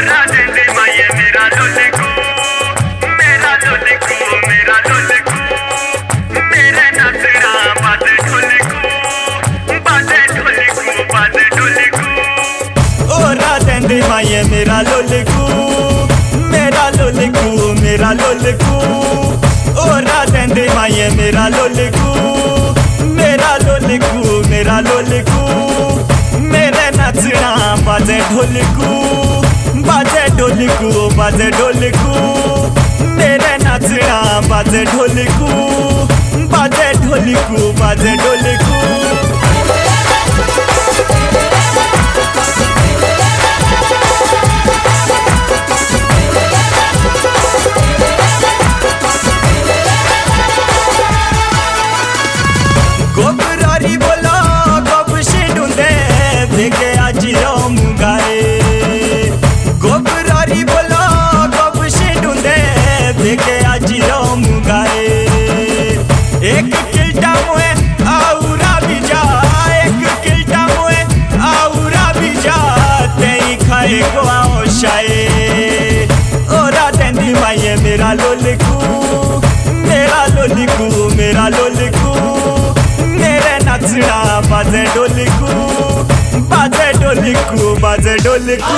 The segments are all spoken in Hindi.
माये मेरा लोलकू, मेरा लोलकू, मेरा लोलकू। ओ राधे माये मेरा लोलकू, मेरा लोलकू, मेरा लोलकू। मेरे नचना बाजे ढोलकू, बाजे ढोलकू, बाजे ढोलकू। मेरे नचना बाजे ढोलकू, बाजे ढोलकू, बाजे ढोलकू। गोबरारी बोला गब से ढूंढे देखे आज राम गाए। गोबरारी बोला गब से ढूंढे देखे आज राम गाए। एक किल्टा मुए आउरा भी जा, एक किल्टा मुए आउरा भी जा। तेई खाए गोवा शाये ओ राधे माये मेरा लोलकू, मेरा लोलकू, मेरा लोलकू। मेरे नचना बाजे ढोलकू, बाजे ढोलकू, बाजे ढोलकू।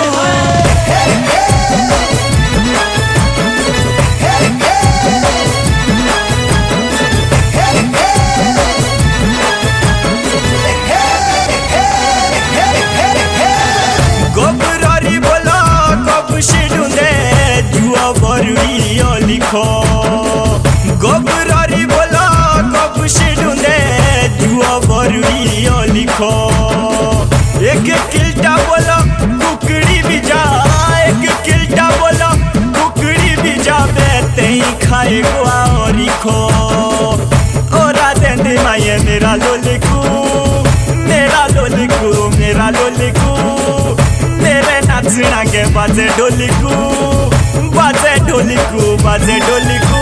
गोबरारी बोला कब से ढूंढे जुआ बरुई लिखो। गोबरारी बोला कब से ढूंढे जुआ बरुई लिखो। एक किल्टा बोला कुकड़ी भी जा, एक किल्टा बोला कुकड़ी भी जा। बेते ही खाए गोवा और लिखो। ओ राधे माये मेरा लोलकू, मेरा लोलकू, मेरा लोलकू। मेरे नचना के बाजे ढोलकू, बाजे ढोलकू, बाजे ढोलकू।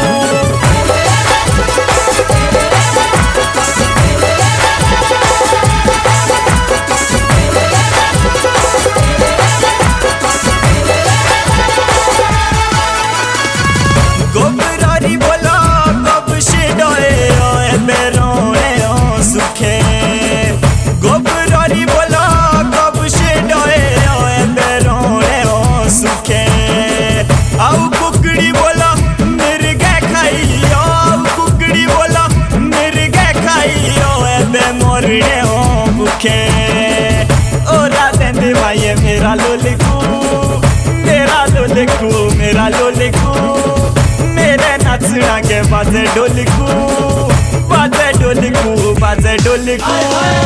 गोबरारी बोला कब से डोए बेरोने सुखे। गोबरारी बोला कब से डोए बेरोने सुखे। आउ कुकड़ी बोला मिर्गे खाइयो, आउ कुकड़ी बोला मिर्गे खाइयो। बे मोरने हो भूखे ओ राधे माये मेरा लोलकू, मेरा लोलकू, मेरा लोलकू। मेरे नचना के बाजे ढोलकू, बाजे ढोलकू, बाजे ढोलकू।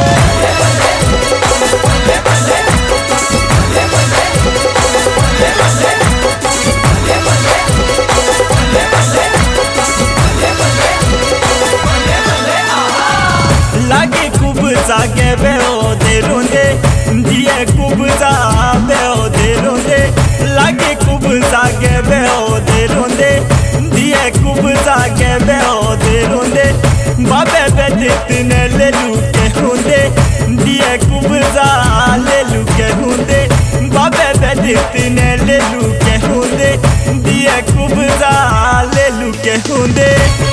लागे खूब जागे बेओ दे रोंदे, दिए खूब जा बेओ दे रोंदे। लागे खूब जागे बेओ दे रोंदे, दिए खूब जागे बेओ दे रोंदे। बाबे बेटे ने ले लू के होंदे, दिए खूब जा ले लू के होंदे। बाबे बेटे ने ले लू के होंदे, दिए खूब जा ले लू के होंदे।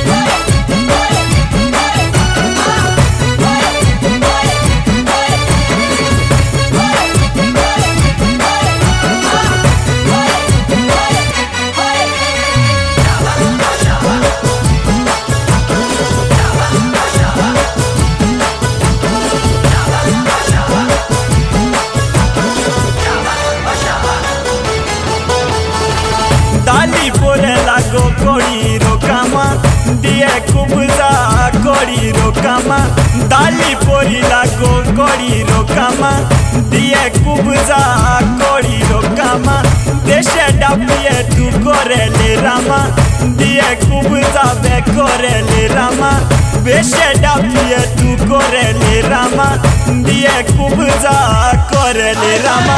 दाली पोरे लागो कोड़ी रोकामा, दिए खूब जा कोड़ी रोकामा। दाली पोरी लागो कोड़ी रोकामा, दिए खूब जा कोड़ी रोकामा। देशे डाबिए तू करे ले रामा, दिए खूब जा बे करे ले रामा। बेशे डाबिए तू करे ले रामा, दिए खूब जा करे ले रामा।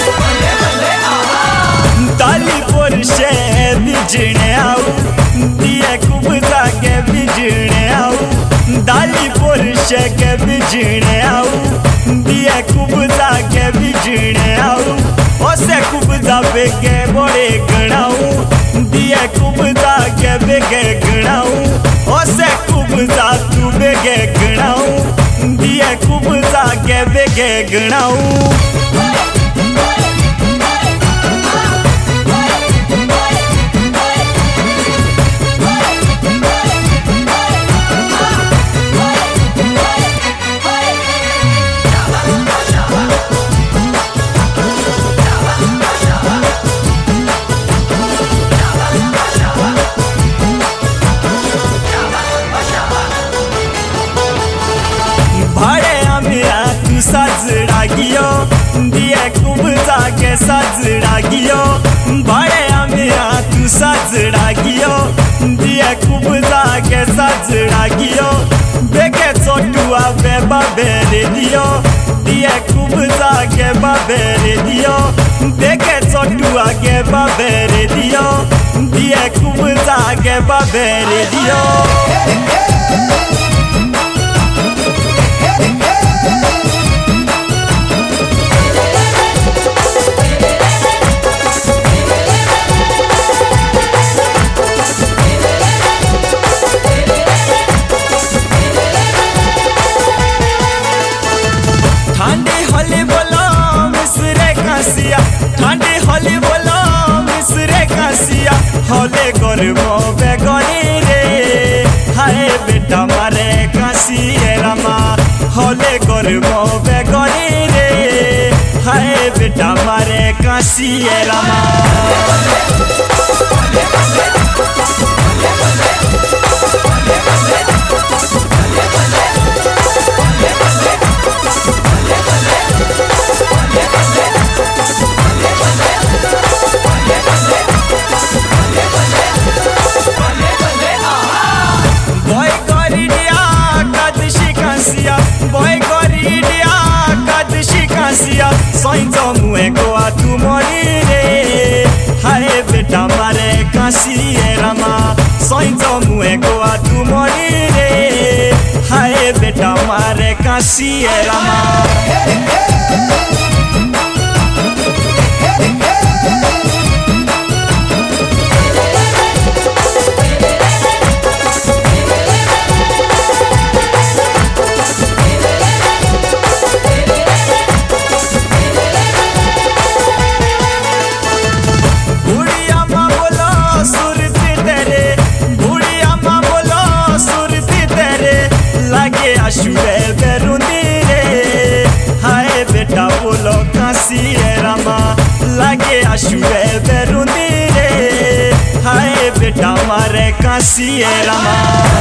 दाली पोर से बिजने आऊ, पीछे के बिजने आऊ दिए खूब जाके बिजने आऊ ओसे खूब जा बेगे बड़े गणाऊ दिए खूब जाके बेगे गणाऊ ओसे खूब जा तू बेगे गणाऊ दिए खूब जाके बेगे गणाऊ साजरा गियो दिए खूब जाके साजरा गियो भाड़े आमिया तू साजरा गियो दिए खूब जाके साजरा गियो बेके चोटुआ बेबा बेरे दियो दिए खूब जाके बाबेरे दियो बेके चोटुआ के बाबेरे दियो दिए खूब जाके बाबेरे दियो ঠান্ডে হলে বলো মিশ্রে কাশিয়া হলে করব বেগনি রে হায় বেটা মারে কাশিয়ে রামা হলে করব বেগনি রে হায় বেটা মারে কাশিয়ে রামা सैंचो मुए गोआ तू मरी रे हाय बेटा मारे काशिए रामा सैंचो मुए गोआ तू मरी रे हाय बेटा मारे काशिए रामा आशुए बेरुंदी रे हाय बेटा बोलो काशिए रामा लागे आशुए बेरुंदी रे हाय बेटा मारे काशिए रामा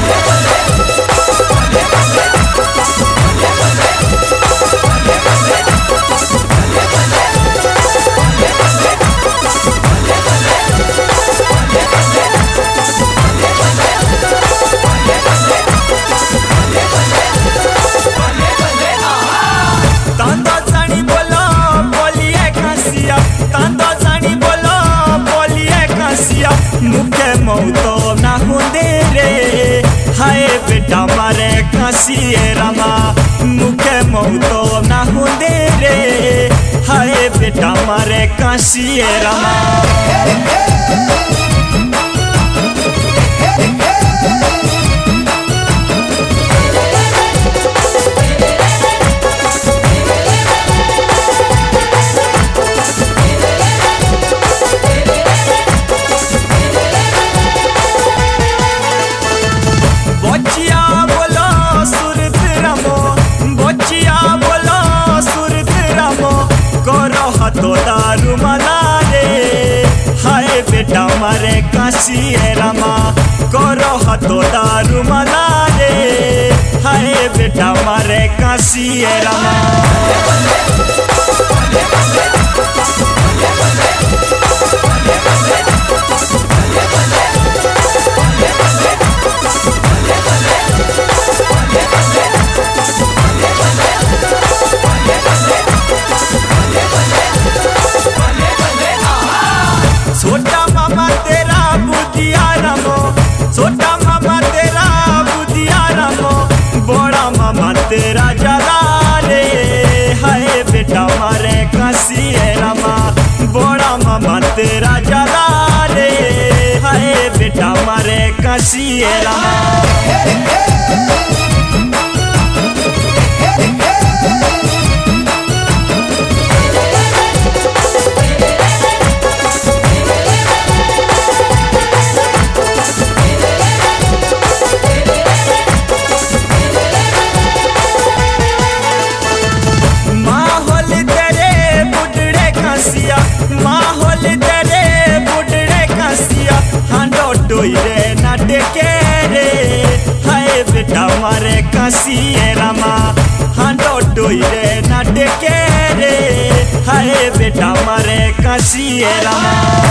मुखे मौतो ना हुंदे रे हाय बेटा मारे काशिए रामा मुखे मौतो ना हुंदे रे हाय बेटा मारे काशिए रामा तो दारू मना रे हाय बेटा मारे काशिए रामा करो हाथो दारू मना रे हाय बेटा मारे काशिए रामा छोटा मामा तेरा बुधिया रामो छोटा मामा तेरा बुधिया रामो बड़ा मामा कसिए रामा बड़ा मामा तेरा जला रे हाय बेटा मारे कसिए रामा। माहौल तेरे बुढ़े कसिया हांडो टोइरे नाटे के रे हाय बेटा मारे कसिए रामा हांडो टोइरे नाटे के रे हाय बेटा मारे कसिए रामा।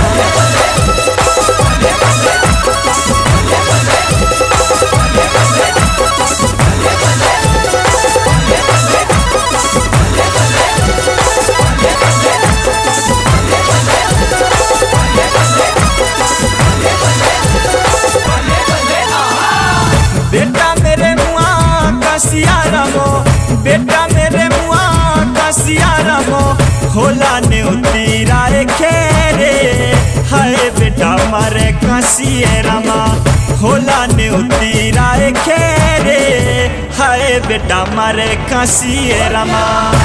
बेटा मेरे मुआ कसिया रामो बेटा मेरे मुआ कसिया रामो होला ने उतीरा खेरे हाय बेटा मारे कसिए रामा होला ने उतीरा खेरे हाय बेटा मारे कसिए रामा।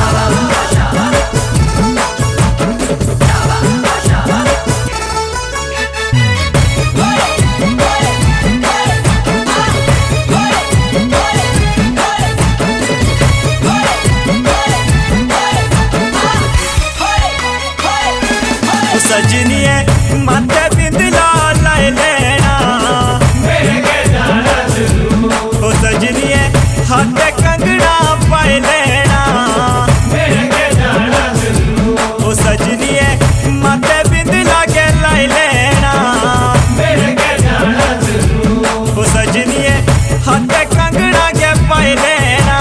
सजनिए माथे बिंदला लाए लेना ओ सजनिए हाथे कंगना पाए लेना ओ सजनिए माथे बिंदला के लाए लेना ओ सजनिए हाथे कंगना के पाए लेना।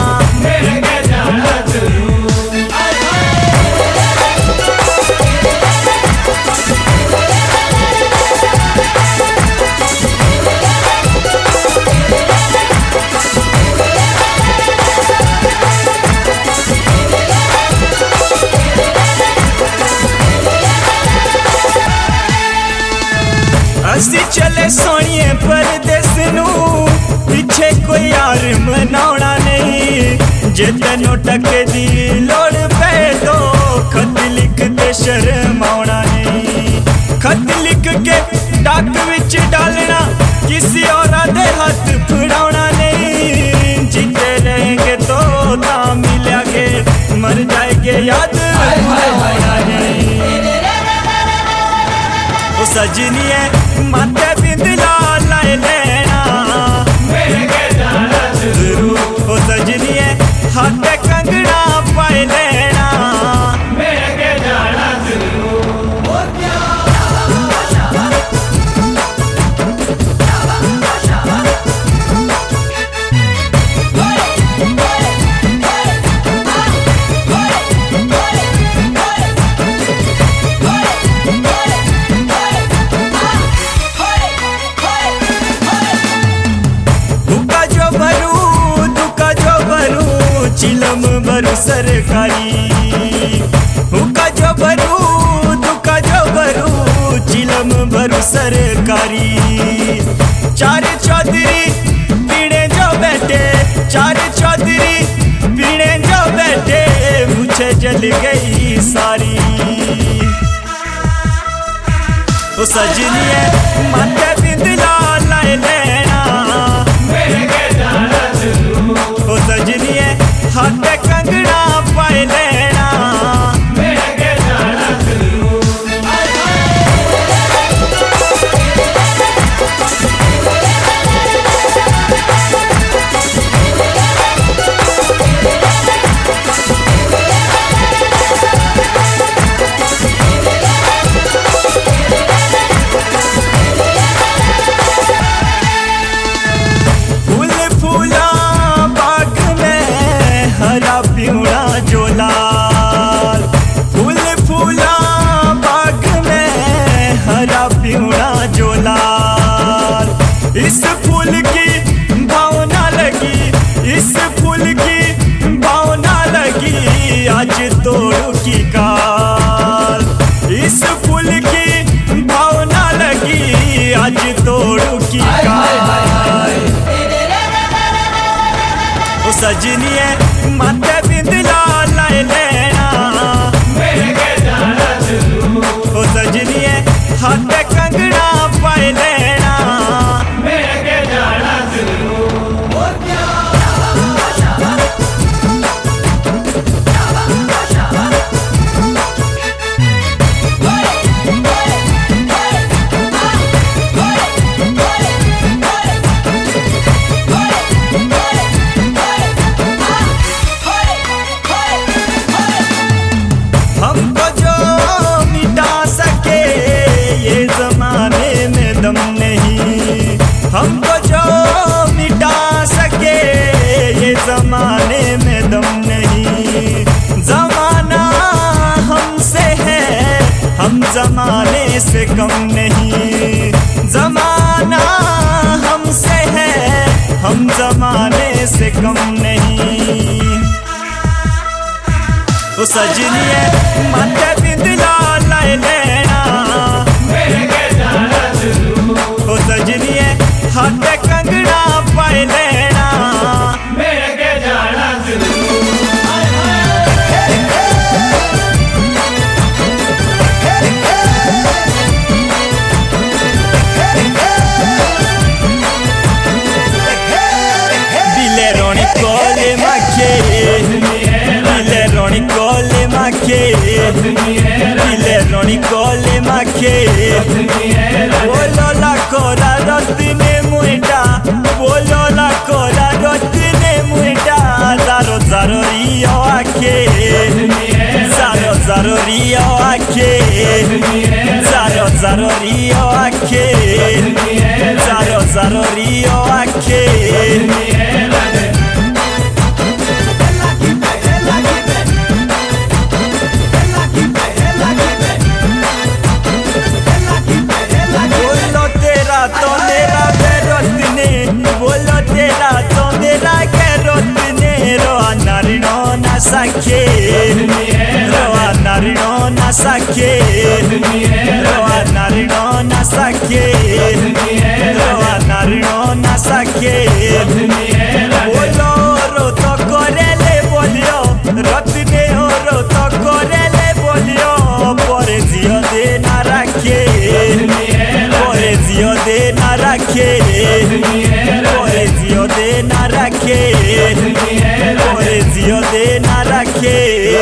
असी चले सोनिए परदेस नू पीछे कोई यार मनाउणा नहीं जे तेनों टके दी लोड़ पे तो खत लिख ते शर्माउणा नहीं खत लिख के डाक विच डालना किसी और दे हाथ फड़ाउणा नहीं जीते रहेंगे तो ता मिलेंगे मर जाएंगे याद भुलाउणा नहीं। ओ सजनिए माथे बिंदला लाए लेना ओ सजनिए हाथे कंगना पाए लेना। चिलम भरू सरकारी हुका जो भरू दुका जो भरू चिलम भरू सरकारी चार चौधरी पीड़े जो बैठे चार चौधरी पीड़े जो बैठे मुझे जल गई सारी। ओ सजनिए माथे बिंदला लाए लेना ओ सजनिए हाथे कंगना पाए लेना। फूल फूला बाग में हरा पिउड़ा जो लाल फूल फूला बाग में हरा पिउड़ा जो लाल इस फूल की भावना लगी इस फूल की भावना लगी आज तोड़ू की का आज तोड़ू की ओ सजनिए माथे बिंदला लाए लेना ओ सजनिए हाथ कंगना पाए लेना हमको जो मिटा सके ये जमाने में दम नहीं हमको जो मिटा सके ये जमाने में दम नहीं जमाना हमसे है हम जमाने से कम नहीं जमाना हमसे है हम जमाने से कम नहीं ओ सजनिए माथे बिंदला लाए लेना ओ सजनिए हाथ कंगना पाए लेना दिले रोनी कोले माखे दिले रोनी कोले माखे दिले रोनी कोले माखे बोलो ला कोरा रत्ने मुइटा बोलो ला कोरा रत्ने मुइटा जारो जारो रियो आखे जारो जारो रियो आखे जारो जारो रियो आखे जारो जारो रियो आखे तो मेरा गैरतने बोलो तेरा तो मेरा गैरतने रोआ नारिनो ना सके रोआ नारिनो ना सके रोआ नारिनो ना सके रोआ नारिनो ना सके बोलो रो तो करेले बोलियो रत्ने हो रो तो करेले बोलियो परे जियो दे ना रखे परे जियो दे ना रखे परे जियो दे ना रखे परे जियो दे ना रखे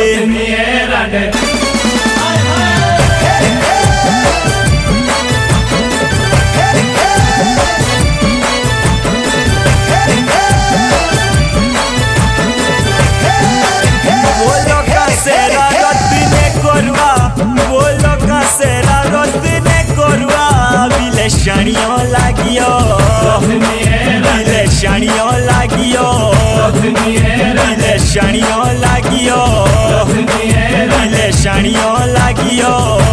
बोलो का सेरा रत्ने करवा बोलो का सेरा रत्ने करवा बिलेशानियों लागियो बिलेशानियों लागियो बिलेशानियों लागियो बिलेशानियों लागियो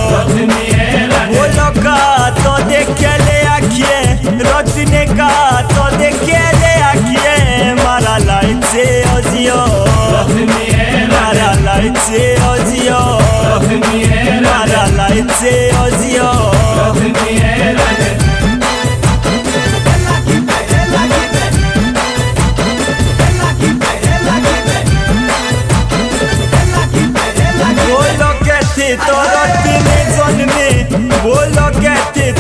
बोलो का तो देखे ले आखिए रत्ने का तो देखे ले आखिए मारा लाइट से ओजियो मारा लाइट से ओजियो मारा लाइट से ओजियो बोलो कहते तो रत्ने जन्मे बोलो कहते